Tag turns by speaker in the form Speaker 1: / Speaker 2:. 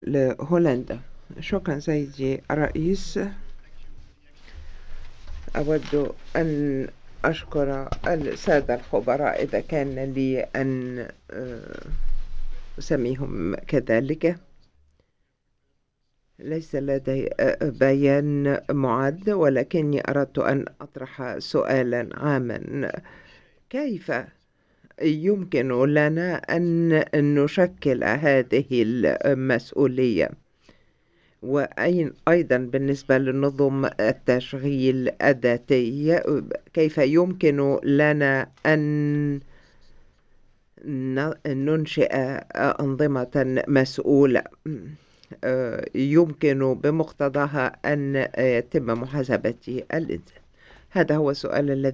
Speaker 1: لهولندا. شكرا سيدي الرئيس. أود أن أشكر السادة الخبراء إذا كان لي أن أسميهم كذلك. ليس لدي بيان معد، ولكني أردت أن أطرح سؤالا عاما. كيف يمكن لنا أن نشكل هذه المسؤولية؟ وأيضا بالنسبة لنظم التشغيل الذاتي، كيف يمكن لنا أن ننشئ أنظمة مسؤولة يمكن بمقتضاها أن يتم محاسبة الإنسان؟ هذا هو السؤال الذي